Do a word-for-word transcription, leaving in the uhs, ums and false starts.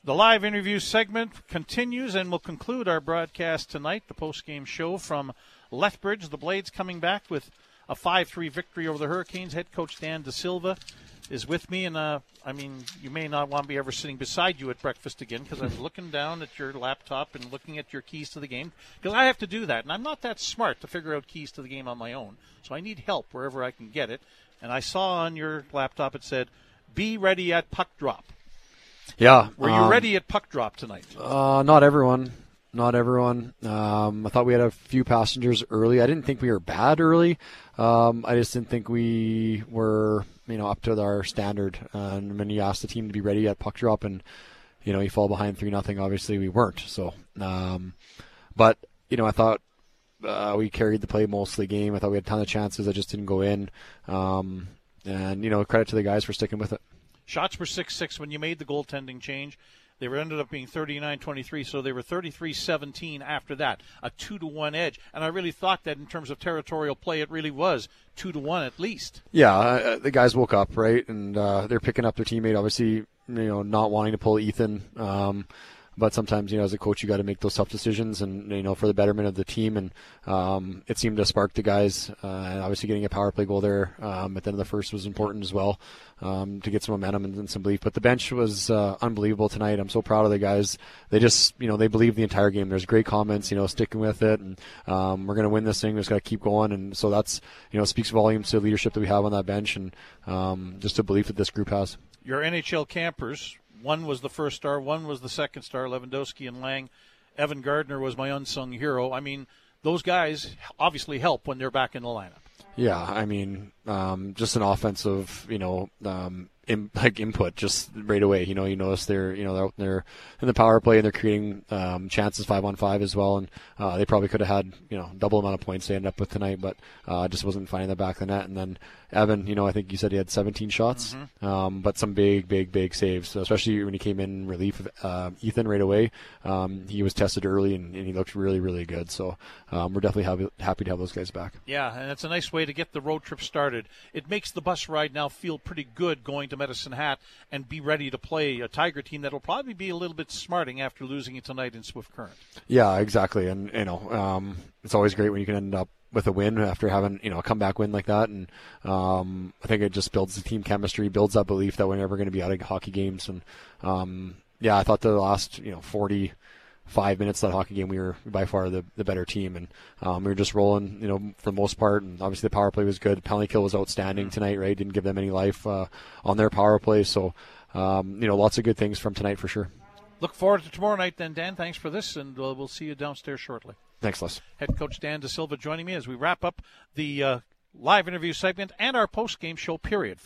The live interview segment continues and will conclude our broadcast tonight. The post-game show from Lethbridge. The Blades coming back with a five three victory over the Hurricanes. Head coach Dan De Silva is with me. And, uh, I mean, you may not want me ever sitting beside you at breakfast again because I'm looking down at your laptop and looking at your keys to the game because I have to do that. And I'm not that smart to figure out keys to the game on my own. So I need help wherever I can get it. And I saw on your laptop it said, be ready at puck drop. Yeah. Were you um, ready at puck drop tonight? Uh, not everyone. Not everyone. Um, I thought we had a few passengers early. I didn't think we were bad early. Um, I just didn't think we were, you know, up to our standard. Uh, and when you ask the team to be ready at puck drop and, you know, you fall behind three nothing, obviously we weren't. So, um, but, you know, I thought uh, we carried the play most of the game. I thought we had a ton of chances that just didn't go in. Um, and, you know, credit to the guys for sticking with it. Shots were six six when you made the goaltending change. They were ended up being thirty-nine twenty-three, so they were thirty-three seventeen after that, a two to one edge. And I really thought that in terms of territorial play, it really was two to one at least. Yeah, uh, the guys woke up, right, and uh, they're picking up their teammate, obviously, you know, not wanting to pull Ethan. Um, but sometimes, you know, as a coach, you got to make those tough decisions and, you know, for the betterment of the team. And um, it seemed to spark the guys. Uh, and obviously getting a power play goal there um, at the end of the first was important as well um, to get some momentum and, and some belief. But the bench was uh, unbelievable tonight. I'm so proud of the guys. They just, you know, they believed the entire game. There's great comments, you know, sticking with it. And um, we're going to win this thing. We just got to keep going. And so that's, you know, speaks volumes to the leadership that we have on that bench and um, just a belief that this group has. Your N H L campers, one was the first star, one was the second star, Lewandowski and Lang. Evan Gardner was my unsung hero. I mean, those guys obviously help when they're back in the lineup. Yeah, I mean, um, just an offensive, you know, um, in, like input just right away. You know, you notice they're, you know, they're out there in the power play and they're creating um, chances five on five as well. And uh, they probably could have had, you know, double amount of points they ended up with tonight, but uh, just wasn't finding the back of the net. And then Evan, you know, I think you said he had seventeen shots, mm-hmm. um, but some big, big, big saves. So especially when he came in relief of uh, Ethan right away. Um, he was tested early and, and he looked really, really good. So um, we're definitely happy, happy to have those guys back. Yeah, and it's a nice way to get the road trip started. It makes the bus ride now feel pretty good going to Medicine Hat and be ready to play a Tiger team that will probably be a little bit smarting after losing it tonight in Swift Current. Yeah, exactly. And, you know, um, it's always great when you can end up with a win after having, you know, a comeback win like that. And um, I think it just builds the team chemistry, builds that belief that we're never going to be out of hockey games. And, um, yeah, I thought the last, you know, forty-five minutes of that hockey game, we were by far the, the better team. And um, we were just rolling, you know, for the most part. And obviously the power play was good. The penalty kill was outstanding tonight, right? Didn't give them any life uh, on their power play. So, um, you know, lots of good things from tonight for sure. Look forward to tomorrow night then, Dan. Thanks for this, and uh, we'll see you downstairs shortly. Thanks, Les. Head coach Dan De Silva joining me as we wrap up the uh, live interview segment and our post-game show period.